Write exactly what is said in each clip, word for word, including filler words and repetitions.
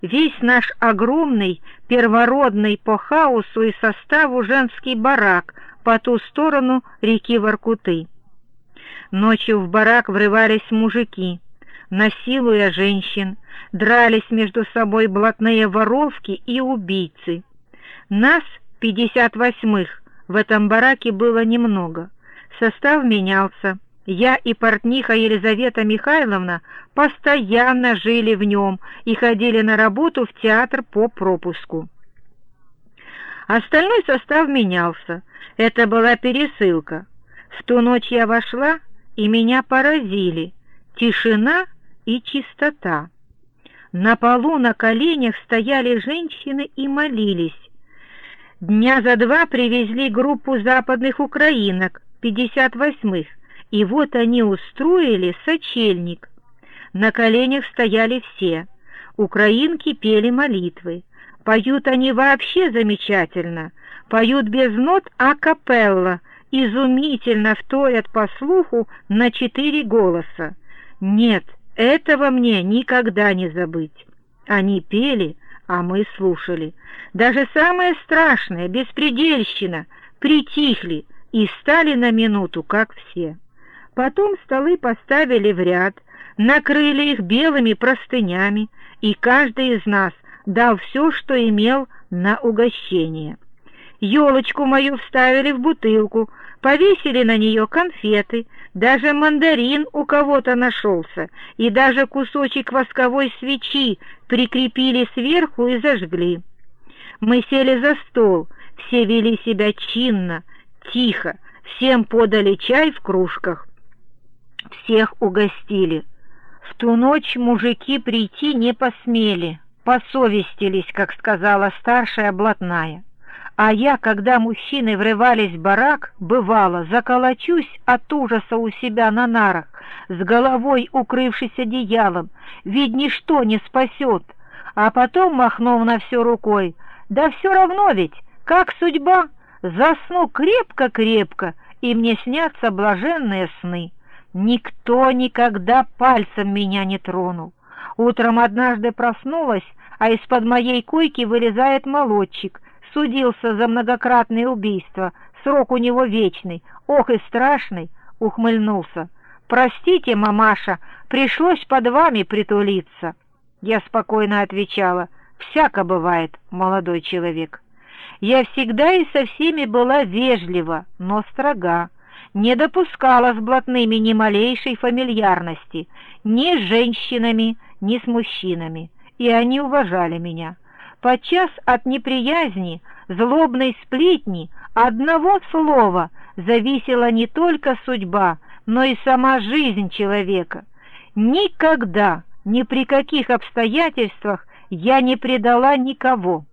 весь наш огромный, первородный по хаосу и составу женский барак по ту сторону реки Воркуты. Ночью в барак врывались мужики, насилуя женщин, дрались между собой блатные воровки и убийцы. Нас, пятьдесят восьмых, в этом бараке было немного. Состав менялся. Я и портниха Елизавета Михайловна постоянно жили в нем и ходили на работу в театр по пропуску. Остальной состав менялся. Это была пересылка. В ту ночь я вошла, и меня поразили тишина и чистота. На полу на коленях стояли женщины и молились. Дня за два привезли группу западных украинок, пятьдесят восьмых, и вот они устроили сочельник. На коленях стояли все. Украинки пели молитвы. Поют они вообще замечательно. Поют без нот а-капелла, изумительно вторят по слуху на четыре голоса. Нет, этого мне никогда не забыть. Они пели, а мы слушали. Даже самое страшное, беспредельщина, притихли и стали на минуту, как все. Потом столы поставили в ряд, накрыли их белыми простынями, и каждый из нас дал все, что имел на угощение. Елочку мою вставили в бутылку, повесили на нее конфеты, даже мандарин у кого-то нашелся, и даже кусочек восковой свечи прикрепили сверху и зажгли. Мы сели за стол, все вели себя чинно, тихо, всем подали чай в кружках. Всех угостили. В ту ночь мужики прийти не посмели, посовестились, как сказала старшая блатная. А я, когда мужчины врывались в барак, бывало, заколочусь от ужаса у себя на нарах, с головой укрывшись одеялом, ведь ничто не спасет, а потом, махнув на все рукой, да все равно ведь, как судьба, засну крепко-крепко, и мне снятся блаженные сны. Никто никогда пальцем меня не тронул. Утром однажды проснулась, а из-под моей койки вылезает молодчик, судился за многократные убийства, срок у него вечный, ох и страшный, ухмыльнулся. «Простите, мамаша, пришлось под вами притулиться». Я спокойно отвечала: «Всяко бывает, молодой человек». Я всегда и со всеми была вежлива, но строга, не допускала с блатными ни малейшей фамильярности, ни с женщинами, ни с мужчинами, и они уважали меня. Подчас от неприязни, злобной сплетни, одного слова зависела не только судьба, но и сама жизнь человека. Никогда, ни при каких обстоятельствах я не предала никого.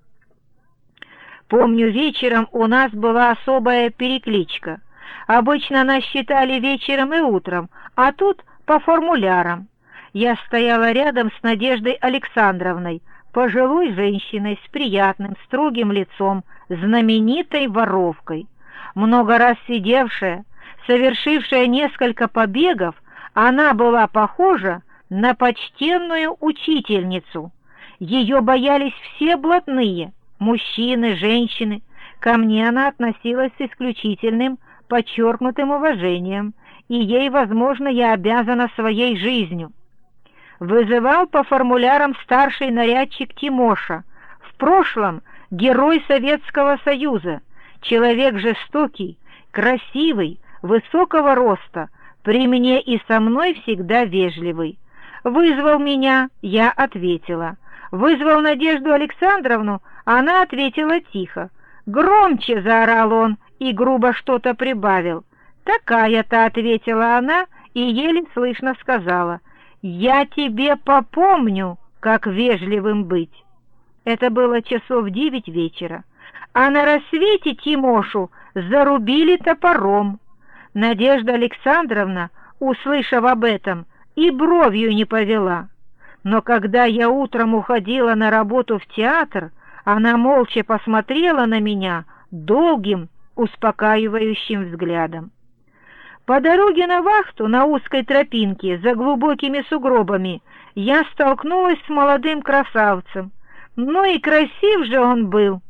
Помню, вечером у нас была особая перекличка. Обычно нас считали вечером и утром, а тут по формулярам. Я стояла рядом с Надеждой Александровной, пожилой женщиной с приятным, строгим лицом, знаменитой воровкой. Много раз сидевшая, совершившая несколько побегов, она была похожа на почтенную учительницу. Ее боялись все блатные, мужчины, женщины. Ко мне она относилась с исключительным, подчеркнутым уважением, и ей, возможно, я обязана своей жизнью. Вызывал по формулярам старший нарядчик Тимоша, в прошлом герой Советского Союза, человек жестокий, красивый, высокого роста, при мне и со мной всегда вежливый. Вызвал меня, я ответила. Вызвал Надежду Александровну, она ответила тихо. Громче заорал он и грубо что-то прибавил. Такая-то, ответила она и еле слышно сказала: «Я тебе попомню, как вежливым быть». Это было часов девять вечера, а на рассвете Тимошу зарубили топором. Надежда Александровна, услышав об этом, и бровью не повела. Но когда я утром уходила на работу в театр, она молча посмотрела на меня долгим, успокаивающим взглядом. По дороге на вахту на узкой тропинке за глубокими сугробами я столкнулась с молодым красавцем, Ну и красив же он был.